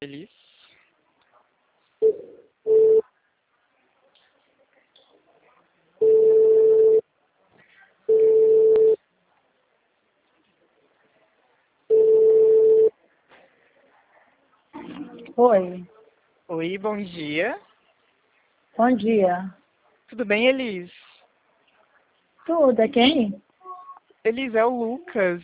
Elis. Oi, Oi, bom dia. bom dia. Tudo bem, Elis? Tudo, é quem? Elis, é o Lucas.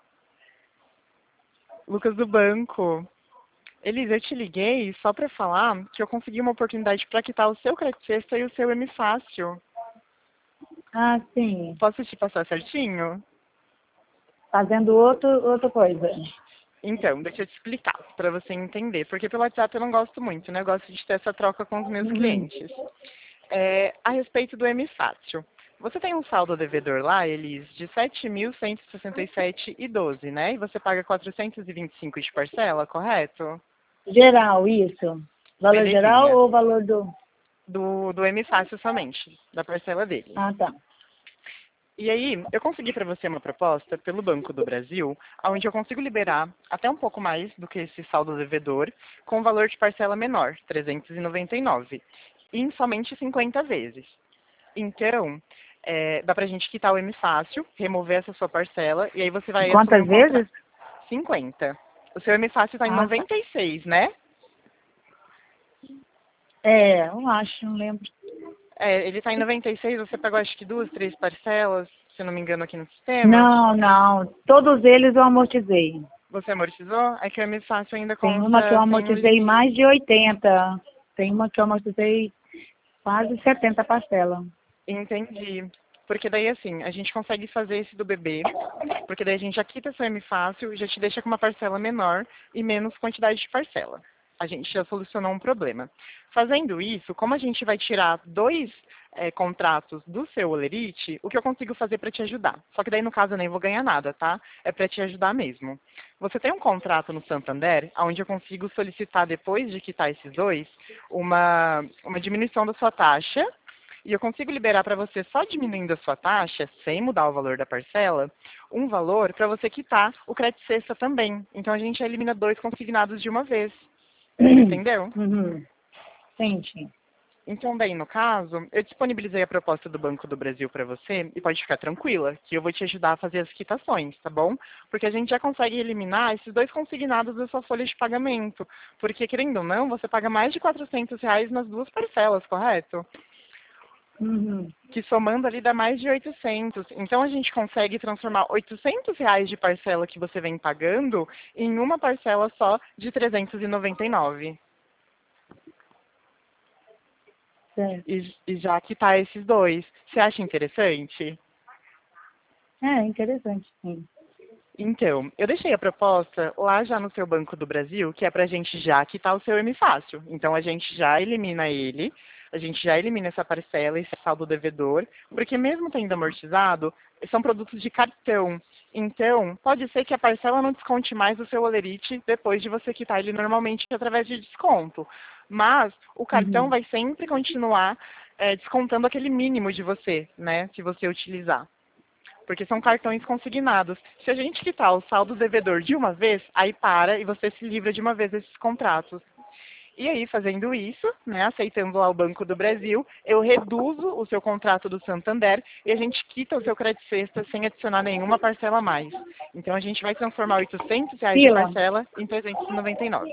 Lucas do banco. Elis, eu te liguei só para falar que eu consegui uma oportunidade para quitar o seu crédito sexta e o seu M Fácil. Ah, sim, Posso te passar certinho? fazendo outra coisa. Então, deixa eu te explicar para você entender, porque pelo WhatsApp eu não gosto muito, né? Eu gosto de ter essa troca com os meus Uhum. clientes. A respeito do M Fácil. Você tem um saldo devedor lá, Elis, de 7.167,12, né? E você paga 425 de parcela, correto? Geral, isso. Valor geral Belezinha. ou valor do... Do M Fácil somente, da parcela dele. Ah, tá. E aí, eu consegui para você uma proposta pelo Banco do Brasil, onde eu consigo liberar até um pouco mais do que esse saldo devedor, com valor de parcela menor, 399, em somente 50 vezes. Então, dá pra gente quitar o M Fácil, remover essa sua parcela, e aí você vai assumir Quantas um contrato. vezes? 50. O seu M Fácil está em Ah, tá. 96, né? É, eu acho, não lembro. Ele está em 96, você pagou acho que 2, 3 parcelas, se eu não me engano, aqui no sistema. Não, não. Todos eles eu amortizei. Você amortizou? É que o M Fácil ainda Tem uma que eu consta sem o amortizei limite. mais de 80. Tem uma que eu amortizei quase 70 parcelas. Entendi. Porque daí, assim, a gente consegue fazer esse do bebê, porque daí a gente já quita seu M Fácil e já te deixa com uma parcela menor e menos quantidade de parcela. A gente já solucionou um problema. Fazendo isso, como a gente vai tirar dois contratos do seu Olerite, o que eu consigo fazer para te ajudar? Só que daí, no caso, eu nem vou ganhar nada, tá? É para te ajudar mesmo. Você tem um contrato no Santander, onde eu consigo solicitar, depois de quitar esses dois, uma diminuição da sua taxa e eu consigo liberar para você, só diminuindo a sua taxa, sem mudar o valor da parcela, um valor para você quitar o crédito sexta também. Então a gente elimina dois consignados de uma vez. Entendeu? Uhum. Entendi. Então, daí, no caso, eu disponibilizei a proposta do Banco do Brasil para você e pode ficar tranquila, que eu vou te ajudar a fazer as quitações, tá bom? Porque a gente já consegue eliminar esses dois consignados da sua folha de pagamento. Porque, querendo ou não, você paga mais de R$ 400 nas duas parcelas, correto? Uhum. Que somando ali dá mais de 800. Então a gente consegue transformar R$ 800 de parcela que você vem pagando em uma parcela só de 399. Certo. E já quitar esses dois. Você acha interessante? É, interessante, sim. Então, eu deixei a proposta lá já no seu Banco do Brasil, que é para a gente já quitar o seu M Fácil. Então, a gente já elimina ele, a gente já elimina essa parcela, esse saldo devedor, porque mesmo tendo amortizado, são produtos de cartão. Então, pode ser que a parcela não desconte mais o seu Olerite depois de você quitar ele normalmente através de desconto. Mas o cartão Uhum. vai sempre continuar descontando aquele mínimo de você, né, se você utilizar, porque são cartões consignados. Se a gente quitar o saldo devedor de uma vez, aí para e você se livra de uma vez desses contratos. E aí, fazendo isso, né, aceitando lá o Banco do Brasil, eu reduzo o seu contrato do Santander e a gente quita o seu crédito sexta sem adicionar nenhuma parcela a mais. Então, a gente vai transformar R$ 800 de Fila. parcela em 399.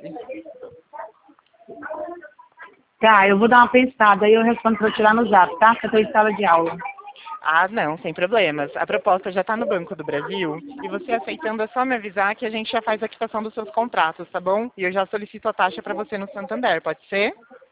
Tá, eu vou dar uma pensada, aí eu respondo para eu tirar no zap, tá? Que eu tô em sala de aula. Ah, não, sem problemas. A proposta já está no Banco do Brasil e você aceitando é só me avisar que a gente já faz a quitação dos seus contratos, tá bom? E eu já solicito a taxa para você no Santander, pode ser?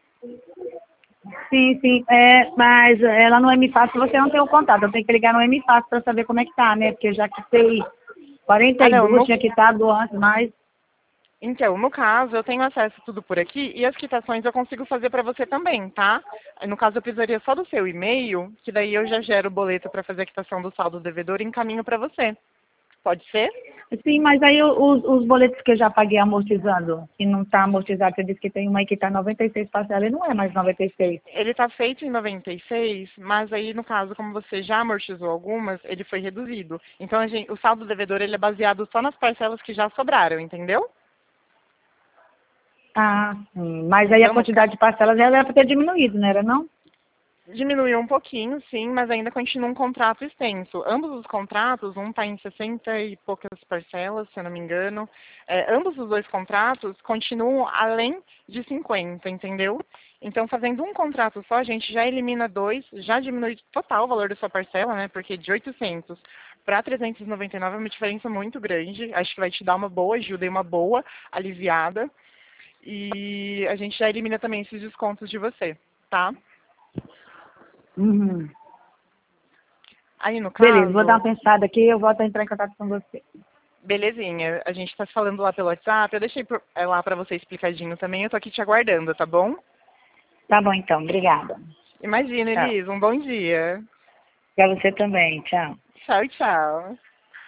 Sim, sim. É, mas ela no M Fácil você não tem o contato. Eu tenho que ligar no M Fácil para saber como é que tá, né? Porque já quitei Ah, não, 42, tinha quitado antes, mas então, no caso, eu tenho acesso a tudo por aqui e as quitações eu consigo fazer para você também, tá? No caso, eu precisaria só do seu e-mail, que daí eu já gero o boleto para fazer a quitação do saldo devedor e encaminho para você. Pode ser? sim, mas aí os boletos que eu já paguei amortizando, que não está amortizado, você disse que tem uma aí que está 96 parcelas, e não é mais 96. Ele está feito em 96, mas aí, no caso, como você já amortizou algumas, ele foi reduzido. Então, o saldo devedor ele é baseado só nas parcelas que já sobraram, entendeu? Ah, sim. Mas aí a Então, quantidade de parcelas já era para ter diminuído, não era não? diminuiu um pouquinho, sim, mas ainda continua um contrato extenso. Ambos os contratos, um está em 60 e poucas parcelas, se eu não me engano. Ambos os dois contratos continuam além de 50, entendeu? Então, fazendo um contrato só, a gente já elimina dois, já diminui total o valor da sua parcela, né? Porque de 800 para 399 é uma diferença muito grande. Acho que vai te dar uma boa ajuda e uma boa aliviada. E a gente já elimina também esses descontos de você, tá? Uhum. Aí, no Beleza, vou dar caso, uma pensada aqui e eu volto a entrar em contato com você. belezinha. A gente tá se falando lá pelo WhatsApp. Eu deixei lá pra você explicadinho também. Eu tô aqui te aguardando, tá bom? Tá bom, então. Obrigada. Imagina, Tchau. Elis. Um bom dia. Para você também. Tchau. Tchau, tchau.